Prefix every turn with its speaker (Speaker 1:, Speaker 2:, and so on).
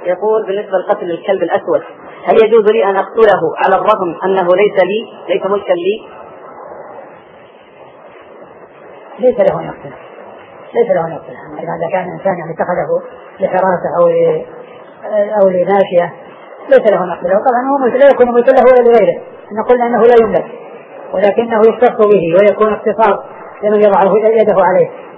Speaker 1: يقول بالنسبة لقتل الكلب الأسود، هل يجوز لي أن أقتله على الرغم أنه ليس ملكا لي؟
Speaker 2: ليس له أن يقتله، إذا كان إنسان يعني اتخذه لحراسة أو لناشية ليس له أن يقتله. طبعا هو لا يكون ملكا له ولا لغيره، نقول أنه لا يملك، ولكنه يختص به ويكون اختصاص لمن يضعه يده عليه.